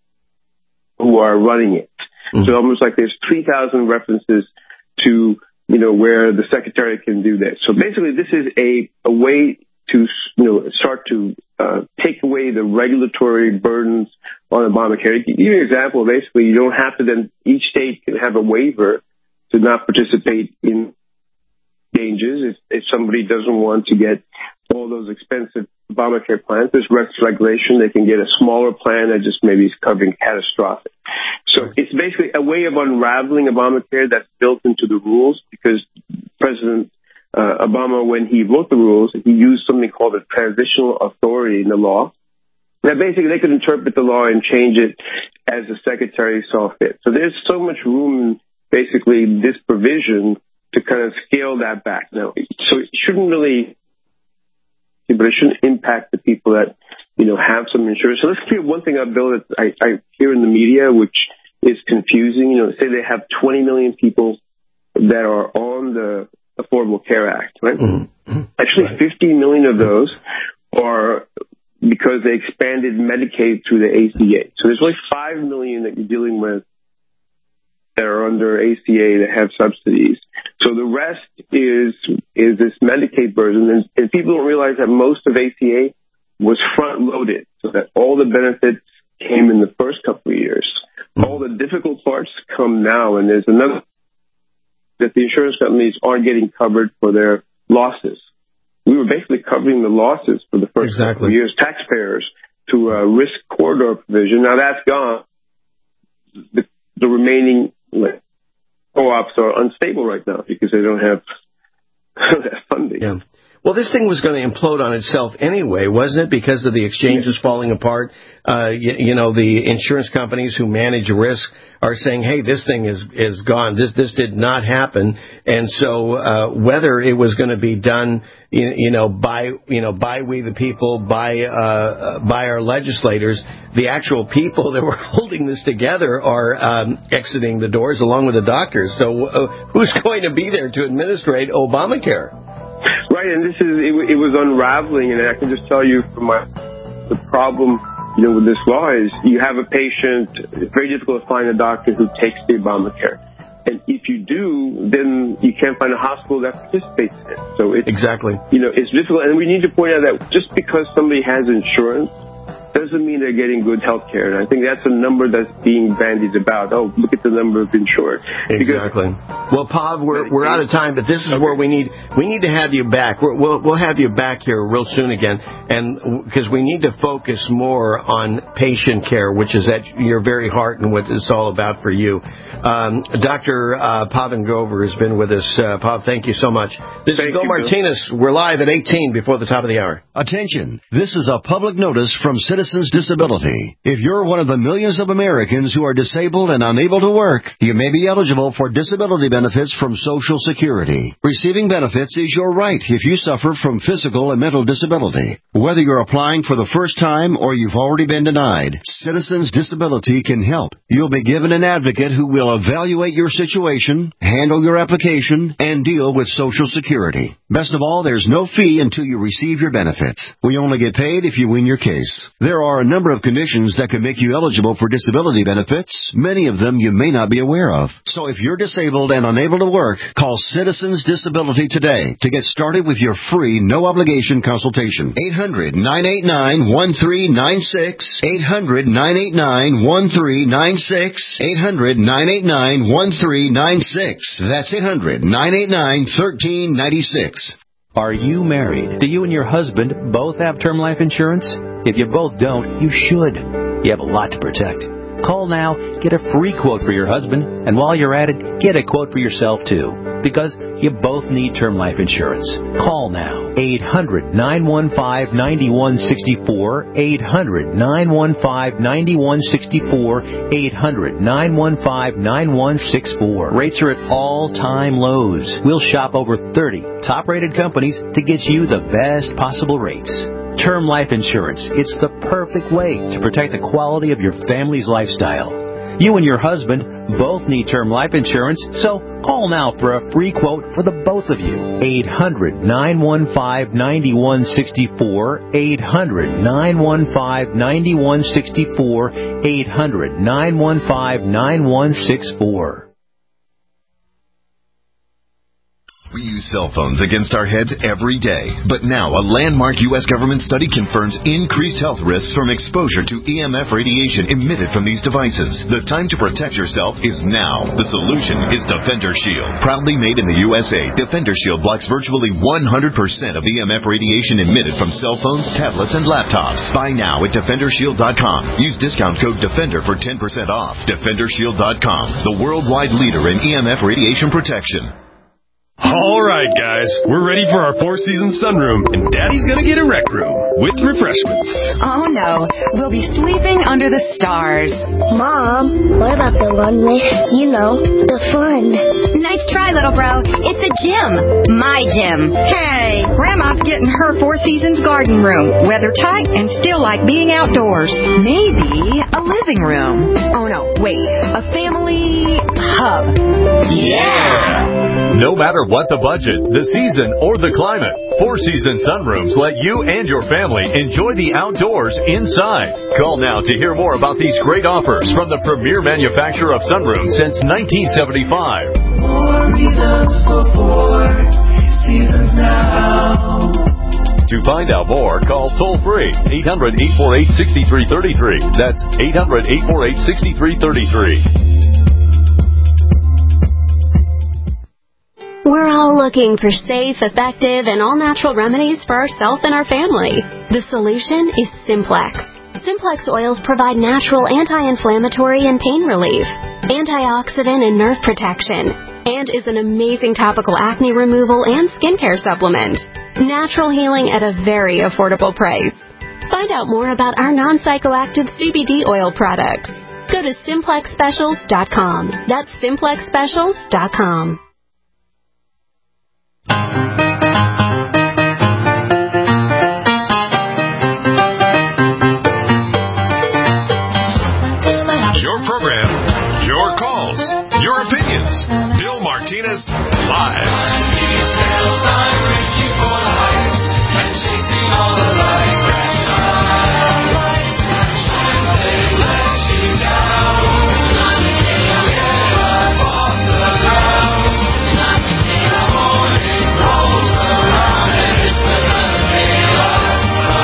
who are running it. Mm-hmm. So almost like there's 3,000 references to where the secretary can do this. So basically, this is a way to start to take away the regulatory burdens on Obamacare. To give you an example, basically, you don't have to then each state can have a waiver to not participate in exchanges if somebody doesn't want to get all those expensive Obamacare plans. There's regulation. They can get a smaller plan that just maybe is covering catastrophic. So it's basically a way of unraveling Obamacare that's built into the rules, because President Obama, when he wrote the rules, he used something called a transitional authority in the law. That basically they could interpret the law and change it as the secretary saw fit. So there's so much room, basically, this provision to kind of scale that back. Now, so it shouldn't really, but it shouldn't impact the people that, have some insurance. So let's clear one thing up, Bill, that I hear in the media, which is confusing. Say they have 20 million people that are on the Affordable Care Act, right? Mm-hmm. Actually, 15 million of those are because they expanded Medicaid through the ACA. So there's only 5 million that you're dealing with that are under ACA that have subsidies. So the rest is this Medicaid burden. And people don't realize that most of ACA was front-loaded, so that all the benefits came in the first couple of years. All the difficult parts come now, and there's another that the insurance companies aren't getting covered for their losses. We were basically covering the losses for the first couple of years, taxpayers, through a risk corridor provision. Now that's gone. The remaining co-ops are unstable right now because they don't have funding. Yeah. Well, this thing was going to implode on itself anyway, wasn't it? Because of the exchanges falling apart. The insurance companies who manage risk are saying, "Hey, this thing is gone. This did not happen." And so, whether it was going to be done, by we the people, by our legislators, the actual people that were holding this together are exiting the doors along with the doctors. So, who's going to be there to administrate Obamacare? Right, and it was unraveling, and I can just tell you from the problem, with this law is you have a patient, it's very difficult to find a doctor who takes the Obamacare. And if you do, then you can't find a hospital that participates in it. So it's it's difficult, and we need to point out that just because somebody has insurance doesn't mean they're getting good health care. And I think that's a number that's being bandied about. Oh, look at the number of insured. Exactly. Well, Pav, we're out of time, but this is where we need to have you back. We'll have you back here real soon again, and because we need to focus more on patient care, which is at your very heart and what it's all about for you. Dr. Pavan Grover has been with us. Pav, thank you so much. This is Bill Martinez. We're live at 18 before the top of the hour. Attention. This is a public notice from Citizens Disability. If you're one of the millions of Americans who are disabled and unable to work, you may be eligible for disability benefits from Social Security. Receiving benefits is your right if you suffer from physical and mental disability. Whether you're applying for the first time or you've already been denied, Citizens Disability can help. You'll be given an advocate who will evaluate your situation, handle your application, and deal with Social Security. Best of all, there's no fee until you receive your benefits. We only get paid if you win your case. There are a number of conditions that can make you eligible for disability benefits. Many of them you may not be aware of. So if you're disabled and unable to work, call Citizens Disability today to get started with your free, no-obligation consultation. 800-989-1396. 800-989-1396. 800-989-1396. That's 800-989-1396. Are you married? Do you and your husband both have term life insurance? If you both don't, you should. You have a lot to protect. Call now, get a free quote for your husband, and while you're at it, get a quote for yourself too, because you both need term life insurance. Call now, 800-915-9164, 800-915-9164, 800-915-9164. Rates are at all-time lows. We'll shop over 30 top-rated companies to get you the best possible rates. Term life insurance. It's the perfect way to protect the quality of your family's lifestyle. You and your husband both need term life insurance, so call now for a free quote for the both of you. 800-915-9164, 800-915-9164, 800-915-9164. We use cell phones against our heads every day. But now, a landmark U.S. government study confirms increased health risks from exposure to EMF radiation emitted from these devices. The time to protect yourself is now. The solution is Defender Shield. Proudly made in the USA, Defender Shield blocks virtually 100% of EMF radiation emitted from cell phones, tablets, and laptops. Buy now at DefenderShield.com. Use discount code DEFENDER for 10% off. DefenderShield.com, the worldwide leader in EMF radiation protection. All right, guys, we're ready for our four-season sunroom, and Daddy's gonna get a rec room with refreshments. Oh, no. We'll be sleeping under the stars. Mom, what about the one with, the fun? Nice try, little bro. It's a gym. My gym. Hey, Grandma's getting her Four Seasons garden room. Weather tight and still like being outdoors. Maybe a living room. Oh, no, wait. A family hub. Yeah! No matter what the budget, the season, or the climate, Four Seasons Sunrooms let you and your family enjoy the outdoors inside. Call now to hear more about these great offers from the premier manufacturer of sunrooms since 1975. More reasons for Four Seasons now. To find out more, call toll-free 800-848-6333. That's 800-848-6333. We're all looking for safe, effective, and all-natural remedies for ourselves and our family. The solution is Simplex. Simplex oils provide natural anti-inflammatory and pain relief, antioxidant and nerve protection, and is an amazing topical acne removal and skincare supplement. Natural healing at a very affordable price. Find out more about our non-psychoactive CBD oil products. Go to SimplexSpecials.com. That's SimplexSpecials.com. Your program, your calls, your opinions. Bill Martinez Live. I'm reaching for the heights and chasing all the lights that shine. They let you down. Nothing in the get up off the ground. Nothing in the morning rolls around and it's gonna feel us.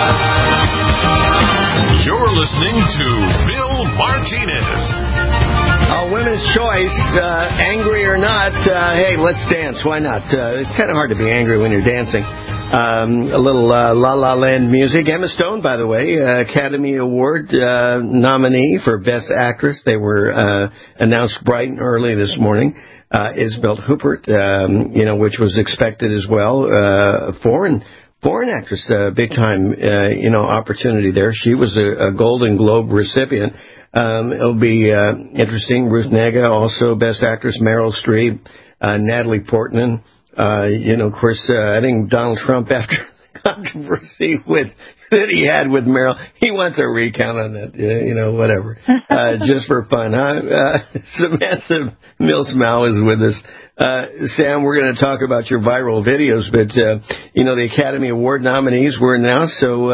You're listening to Bill Martinez. Women's choice, angry or not, hey, let's dance. Why not? It's kind of hard to be angry when you're dancing. A little La La Land music. Emma Stone, by the way, Academy Award nominee for Best Actress. They were announced bright and early this morning. Isabel Huppert, which was expected as well. Foreign actress, big time, opportunity there. She was a Golden Globe recipient. It'll be interesting. Ruth Negga, also Best Actress. Meryl Streep, Natalie Portman. Of course, I think Donald Trump, after the controversy that he had with Meryl, he wants a recount on that. Whatever, just for fun. Samantha Mills-Mao is with us. Sam, we're going to talk about your viral videos, but the Academy Award nominees were announced. So,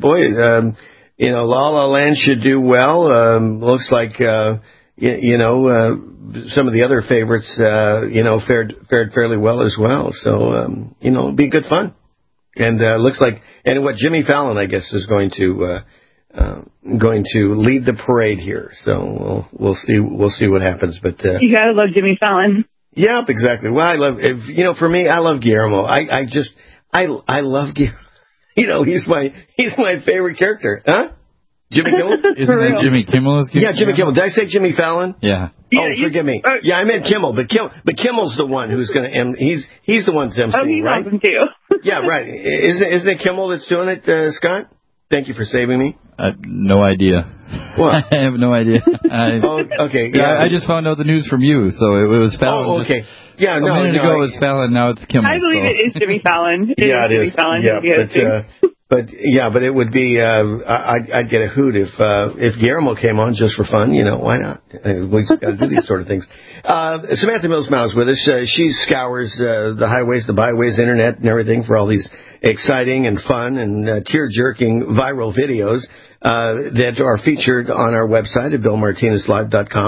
La La Land should do well. Looks like, some of the other favorites, fared fairly well as well. So, it'll be good fun. And, looks like, Jimmy Fallon, I guess, is going to lead the parade here. So we'll see what happens. But, you gotta love Jimmy Fallon. Yep, exactly. Well, for me, I love Guillermo. I love Guillermo. He's my favorite character. Huh? Jimmy Kimmel? Isn't it Jimmy Kimmel? Yeah, Jimmy Kimmel. Did I say Jimmy Fallon? Yeah. Oh, forgive me. Yeah, I meant Kimmel, but Kimmel's the one who's going to he's the one that's emceeing, he's right? awesome too. Yeah, right. Isn't it Kimmel that's doing it, Scott? Thank you for saving me. No idea. What? I have no idea. Okay. Yeah, I just found out the news from you, so it was Fallon. Oh, okay. Yeah, a minute ago it was Fallon, now it's Kimmel. I believe it is Jimmy Fallon. It is Jimmy Fallon. Yeah, but it would be. I'd get a hoot if Guillermo came on just for fun. Why not? We just got to do these sort of things. Samantha Mills-Mao is with us. She scours the highways, the byways, internet, and everything for all these exciting and fun and tear-jerking viral videos that are featured on our website at BillMartinezLive.com.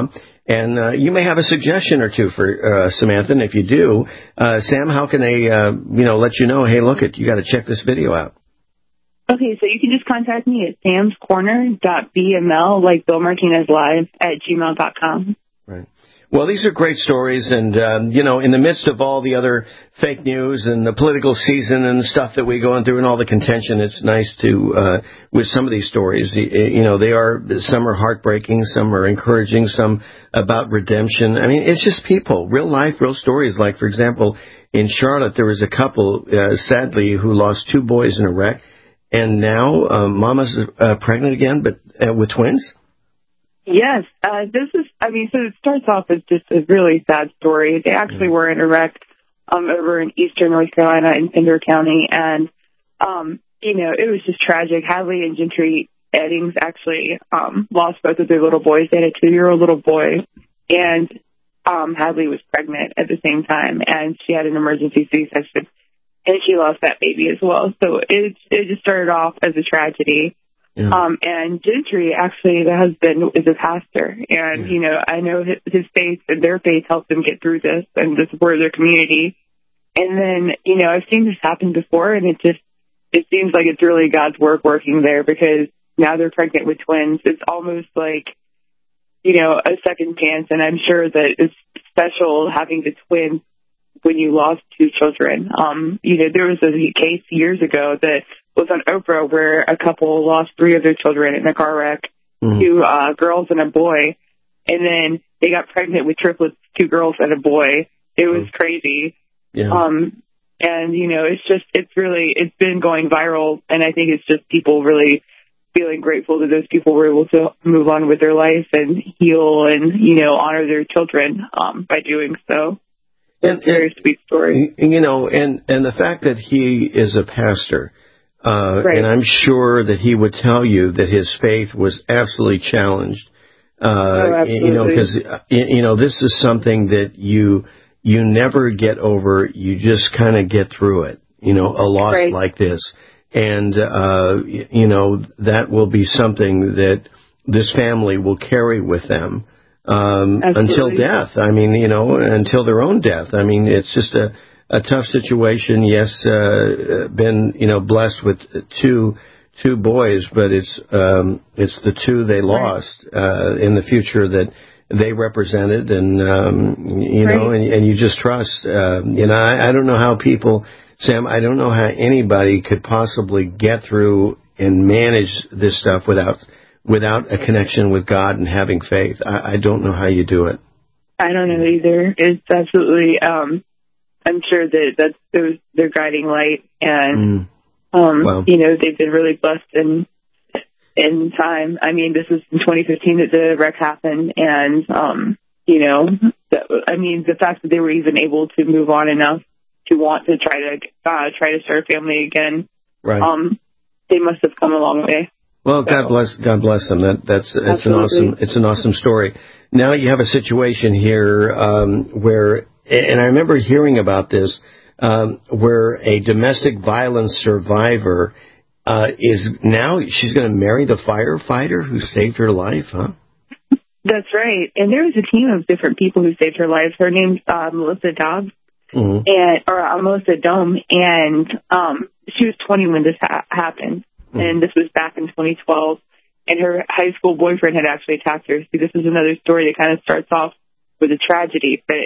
And you may have a suggestion or two for Samantha. And if you do, Sam, how can they, let you know, hey, look, you got to check this video out? Okay, so you can just contact me at samscorner.bml, like Bill Martinez Live, at gmail.com. Right. Well, these are great stories, and, in the midst of all the other fake news and the political season and the stuff that we're going through and all the contention, it's nice to, with some of these stories, some are heartbreaking, some are encouraging, some about redemption. I mean, it's just people, real life, real stories. Like, for example, in Charlotte, there was a couple, sadly, who lost 2 boys in a wreck, and now Mama's pregnant again, but with twins? Yes, so it starts off as just a really sad story. They actually were in a wreck over in eastern North Carolina in Pender County, and, it was just tragic. Hadley and Gentry Eddings actually lost both of their little boys. They had a 2-year-old little boy, and Hadley was pregnant at the same time, and she had an emergency C-section, and she lost that baby as well. So it just started off as a tragedy. Yeah. And Gentry, actually, the husband, is a pastor. And, I know his faith and their faith helped them get through this and to support their community. And then, I've seen this happen before, and it seems like it's really God's work working there, because now they're pregnant with twins. It's almost like, a second chance. And I'm sure that it's special having the twins when you lost 2 children. There was a case years ago that was on Oprah where a couple lost 3 of their children in a car wreck, 2 girls and a boy, and then they got pregnant with triplets, 2 girls and a boy. It was crazy. Yeah. And, it's been going viral, and I think it's just people really feeling grateful that those people were able to move on with their life and heal and, honor their children by doing so. It's a very sweet story. And the fact that he is a pastor, right. And I'm sure that he would tell you that his faith was absolutely challenged. Absolutely. Because, this is something that you never get over. You just kind of get through it, a loss right. like this. And, that will be something that this family will carry with them. Until death. I mean, until their own death. I mean, it's just a tough situation. Yes, been, blessed with two boys, but it's the 2 they lost, in the future that they represented, and, and you just trust, I don't know how people, Sam, I don't know how anybody could possibly get through and manage this stuff without a connection with God and having faith. I don't know how you do it. I don't know either. It's absolutely, I'm sure that's their guiding light, and, they've been really blessed in time. I mean, this was in 2015 that the wreck happened, and, the fact that they were even able to move on enough to want to try to start a family again, right. They must have come a long way. Well, God bless them. It's an awesome story. Now you have a situation here where, and I remember hearing about this, where a domestic violence survivor she's going to marry the firefighter who saved her life, huh? That's right. And there was a team of different people who saved her life. Her name's Melissa Dobbs, or Melissa Dome, and she was 20 when this happened. And this was back in 2012, and her high school boyfriend had actually attacked her. See, this is another story that kind of starts off with a tragedy, but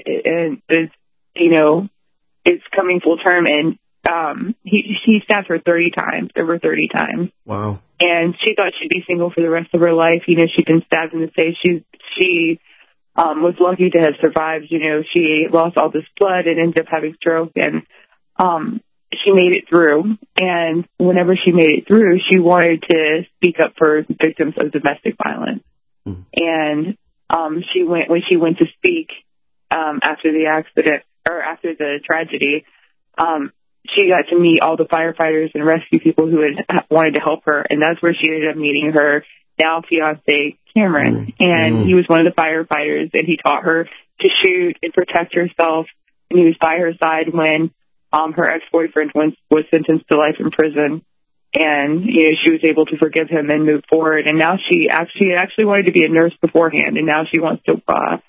it's coming full term, and he stabbed her over 30 times. Wow. And she thought she'd be single for the rest of her life. She'd been stabbed in the face. She was lucky to have survived. She lost all this blood and ended up having stroke, and she made it through, and whenever she made it through, she wanted to speak up for victims of domestic violence. And when she went to speak after the accident, or after the tragedy, she got to meet all the firefighters and rescue people who had wanted to help her, and that's where she ended up meeting her now fiance, Cameron. And he was one of the firefighters, and he taught her to shoot and protect herself, and he was by her side when her ex-boyfriend was sentenced to life in prison, and she was able to forgive him and move forward. And now she actually wanted to be a nurse beforehand, and now she wants to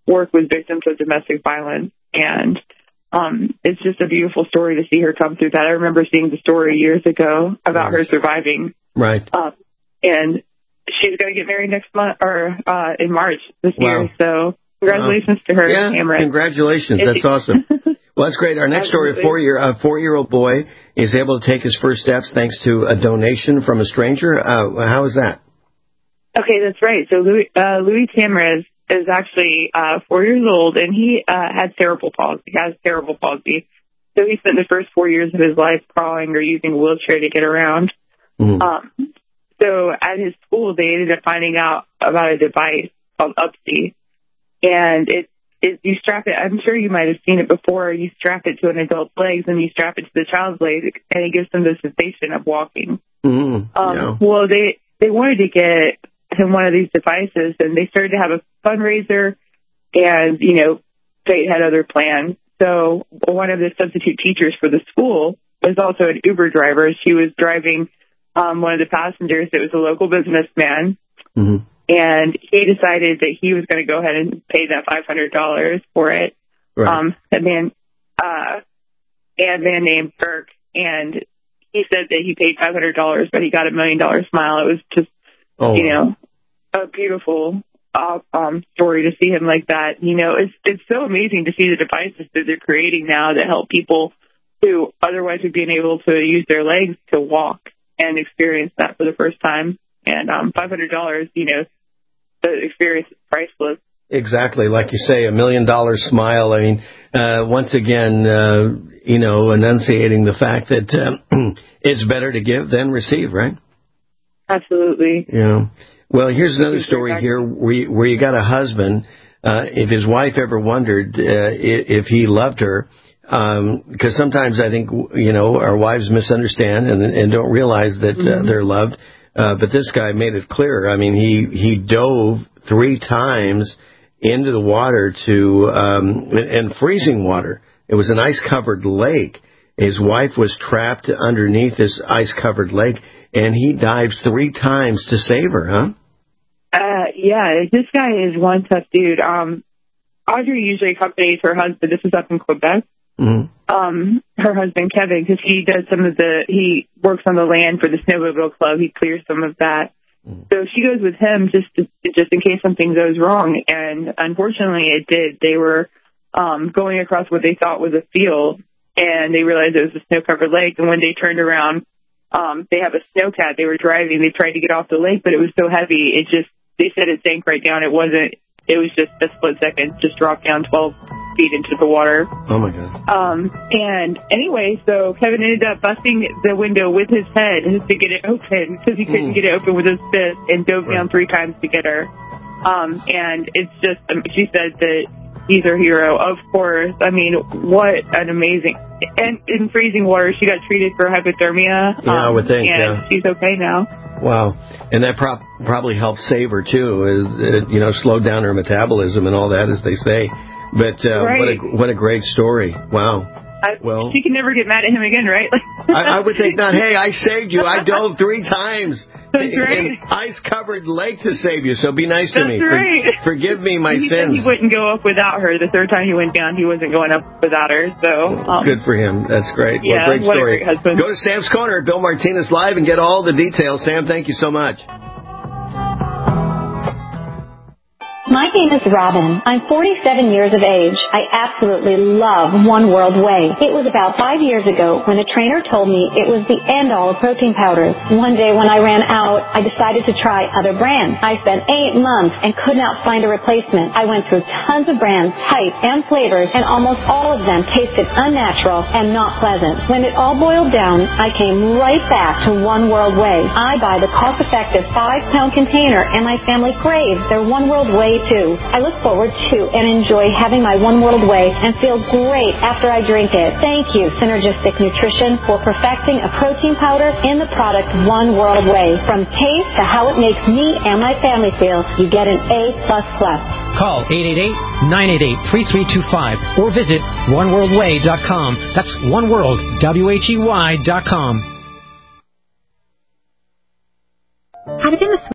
work with victims of domestic violence, and it's just a beautiful story to see her come through that. I remember seeing the story years ago about her surviving. Right. And she's going to get married next month, or in March this year. So congratulations to her, Cameron. Congratulations. That's awesome. Well, that's great. Our next story, a four-year-old boy is able to take his first steps thanks to a donation from a stranger. How is that? Okay, that's right. So Louis Tamariz is actually 4 years old, and he has cerebral palsy. So he spent the first 4 years of his life crawling or using a wheelchair to get around. Mm-hmm. So at his school, they ended up finding out about a device called Upsy, and you strap it. I'm sure you might have seen it before. You strap it to an adult's legs, and you strap it to the child's legs, and it gives them the sensation of walking. Mm-hmm. Well, they wanted to get him one of these devices, and they started to have a fundraiser, and fate had other plans. So one of the substitute teachers for the school was also an Uber driver. She was driving one of the passengers. It was a local businessman. Mm-hmm. And he decided that he was going to go ahead and pay that $500 for it. Right. A man named Burke, and he said that he paid $500, but he got $1 million smile. It was just, a beautiful story to see him like that. It's so amazing to see the devices that they're creating now that help people who otherwise would be able to use their legs to walk and experience that for the first time. And $500, the experience is priceless. Exactly. Like you say, $1 million smile. I mean, once again, enunciating the fact that it's better to give than receive, right? Absolutely. Yeah. Well, here's another story here where you got a husband, if his wife ever wondered if he loved her, because sometimes I think, our wives misunderstand and don't realize that they're loved. But this guy made it clear. I mean, he dove 3 times into the water and freezing water. It was an ice-covered lake. His wife was trapped underneath this ice-covered lake, and he dives 3 times to save her, huh? Yeah, this guy is one tough dude. Audrey usually accompanies her husband. This is up in Quebec. Mm-hmm. Her husband Kevin, because he does he works on the land for the Snowmobile Club. He clears some of that. So she goes with him just in case something goes wrong. And unfortunately, it did. They were going across what they thought was a field, and they realized it was a snow-covered lake. And when they turned around, they have a snowcat. They were driving. They tried to get off the lake, but it was so heavy. They said it sank right down. It wasn't. It was just a split second. Just dropped down 12 feet into the water. Oh my God. And anyway, so Kevin ended up busting the window with his head to get it open because he couldn't get it open with his fist, and dove down 3 times to get her. And it's just, she said that he's her hero, of course. I mean, what an amazing, and in freezing water, she got treated for hypothermia. I would think, and she's okay now. Wow. And that probably helped save her, too, slowed down her metabolism and all that, as they say. But right. what a great story. Wow. She can never get mad at him again, right? I would think not. Hey, I saved you. I dove 3 times That's right. in ice-covered lake to save you, so be nice to me. That's right. Forgive me my he sins. Said he wouldn't go up without her. The 3rd time he went down, he wasn't going up without her. So good for him. That's great. Yeah, what a great story. What a great husband. Go to Sam's Corner at Bill Martinez Live and get all the details. Sam, thank you so much. My name is Robin. I'm 47 years of age. I absolutely love One World Whey. It was about 5 years ago when a trainer told me it was the end-all of protein powders. One day when I ran out, I decided to try other brands. I spent 8 months and could not find a replacement. I went through tons of brands, types, and flavors, and almost all of them tasted unnatural and not pleasant. When it all boiled down, I came right back to One World Whey. I buy the cost-effective 5-pound container, and my family craves their One World Whey too. I look forward to and enjoy having my One World Whey and feel great after I drink it. Thank you, Synergistic Nutrition, for perfecting a protein powder in the product One World Whey. From taste to how it makes me and my family feel, you get an A++. Call 888-988-3325 or visit oneworldwhey.com. That's oneworld, WHEY.com. Having been a